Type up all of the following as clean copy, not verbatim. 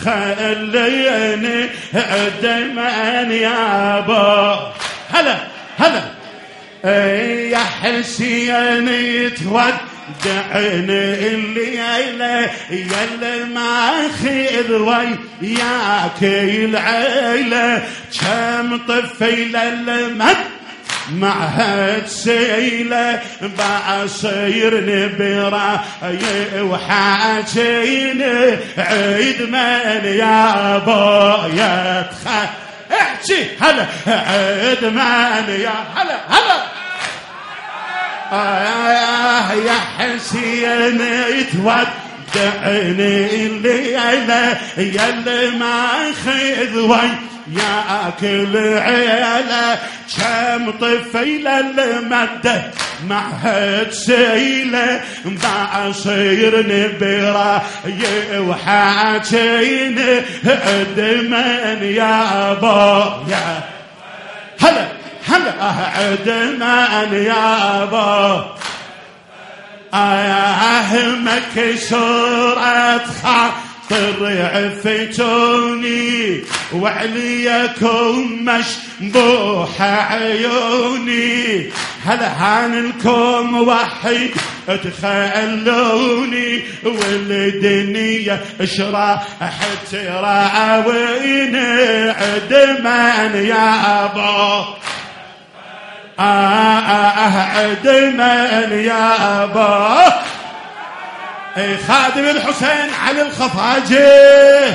تخليني دايما يابا. هلا هلا يا حسين تودعني الليلة يلا ماخذ وياك العيلة كم طفيلة المد معها تسيلة بعصير نبرة وحاجيني عيد من يابا يا احكي هلا عيد من يا هلا هلا يا حسين تودعني الليلة يلا ماخذ وياك العيلة كم طفيلة المدة معها تسيلة بعصير نبرة وحاجيني عدمن يابا يا هلا هلا عدمن يابا مكسورة خاطر عفتوني وعليكم مشبوح عيوني هلا عنكم وحيد تخلوني والدنيا اشرحت راويني عدمن يابا عدمن يابا خادم الحسين علي الخفاجي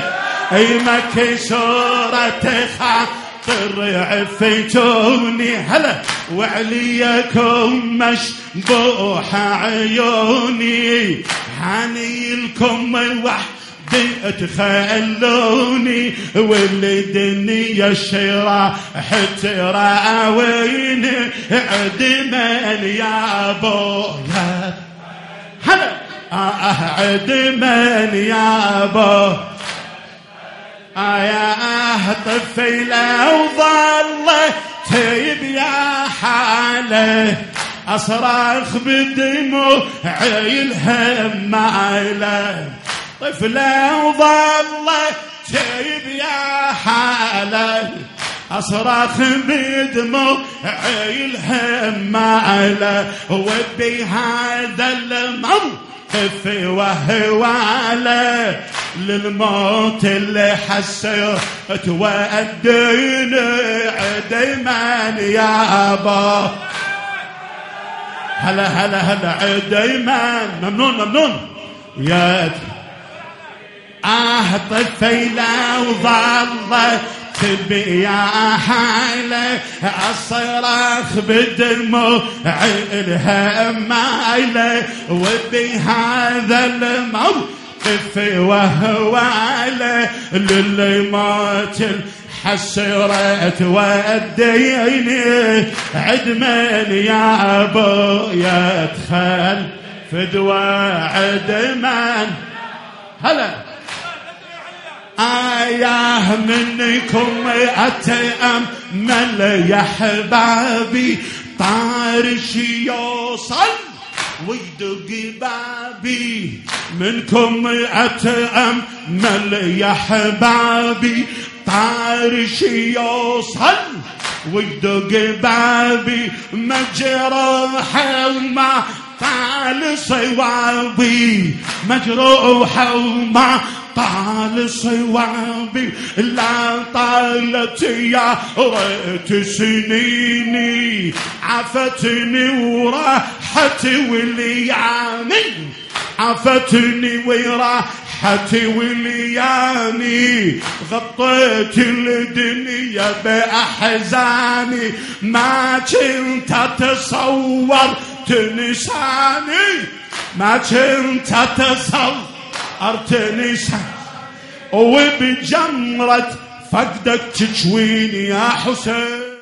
مكسورة خاطر عفيتوني هلا وعليكم مشبوح عيوني حنيلكم وحدي تخلوني والدنيا شراحت راويني عدمن يابا هلا عدمن يابا طفيلة وظلت يا حاله أصرخ بدموع الهم عليه طفلة وظلت يا حاله أصرخ بدموع الهم عليه وبهذا الموقف وهواله للموت اللي حسيت وأديني عدمن يابا هلا هلا هلا عدمن ممنون ممنون يا طفيلة وظلت يا حاله الصراخ بدموع الهم عليه وبهذا الموقف وهواله للموت حسرت وديني عدمن يابا يدخل فدوى عدمن هلا منكم أتأمل يا حبابي طارش يوصل ويدق بابي منكم أتأمل يا حبابي طارش يوصل ويدق بابي مجروح وما طال صوابي مجروح وما طال صوابي لا طالت يا ريت سنيني عفتني وراحت ولياني عفتني وراحت ولياني غطيت الدنيا بأحزاني ما كنت أتصور تنساني ما كنت أتصور أرتنسى وبجمرة فقدك تجويني يا حسين